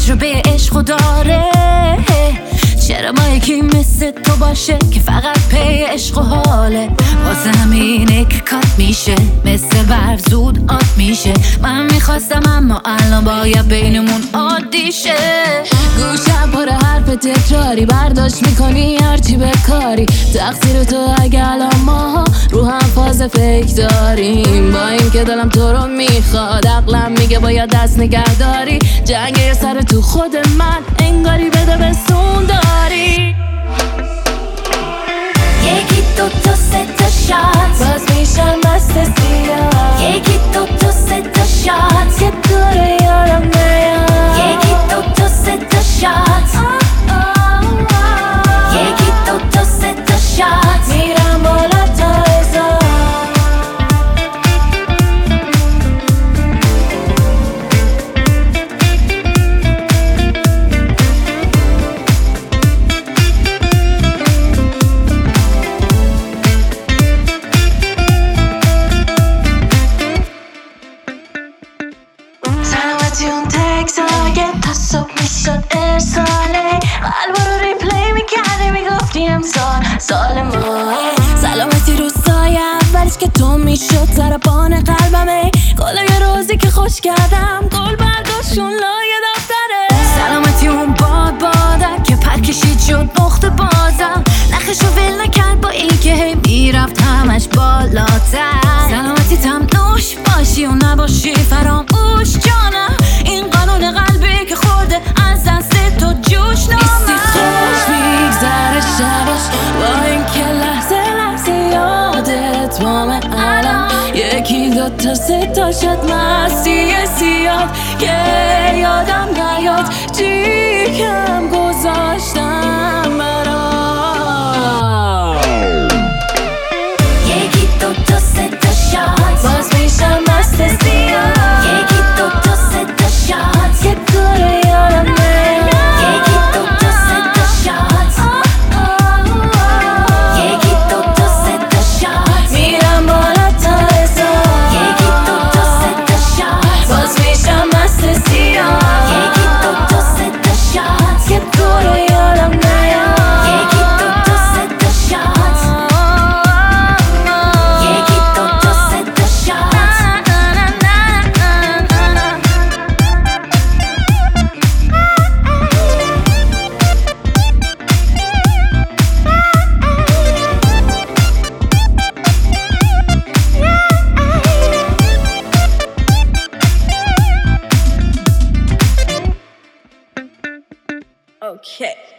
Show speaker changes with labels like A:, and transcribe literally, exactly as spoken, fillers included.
A: تجربه عشق داره. چرا با یکی مثل تو باشه که فقط پی عشق و حاله؟ واسه همینه که کات میشه، مثل برف زود آب میشه. من میخواستم اما الان باید بینمون عادی شه. گوشم پر حرف تکراری، برداشت میکنی هرچی بکاری. تقصیر تو اگه الان ما رو هم فاز فکر داریم. با این که دلم تو رو میخواد، عقلم میگه باید دست نگه داری. جنگ یه سر تو خود من انگاری بده به سون داری. یکی دو تا سه تا شات، باز میشم مست سیاه. یکی دو تا سه تا شات، که دوره یارم نیاد. یکی دو تا سه تا شات، یکی دو تا سه تا شات، میرم بالا تا هزار. سلامتی اون تکس اگه تا صبح میشد ارساله. قلب رو ریپلی میکردی میگفتی امسال سال ما. سلامتی روزای اولش که تو میشد سرپان قلبمه. گل یه روزی که خوش کردم گل برداشتون لایه دفتره. سلامتی اون باد بادم که پر کشید شد نقطه بازم. نخشو ول نکرد با این که هی میرفت همش بالاتر. سلامتی تم نوش باشی و نباشی فراموش جانم. این قانون قلبی که خورده از دست تو جوش نامه. نیستی خوش میگذره شبش با این که لحظه لحظه یادت وامه الان. یکی دو تا سه تا شد مستی زیاد که یادم نیاد چی کم گذاشتم برات. یکی دو تا سه تا شات، باز میشم مست زیاد. یکی دو تا سه تا شات، که دوره یارم نیاد. یکی دو تا سه تا شات، یکی دو تا سه تا شات، میرم بالا تا هزار. یکی دو تا سه تا شات، باز میشم مست زیاد. یکی دو تا سه تا شات، که دوره یارم نیاد. یکی دو تا سه تا شات، یکی دو تا سه تا شات. Okay.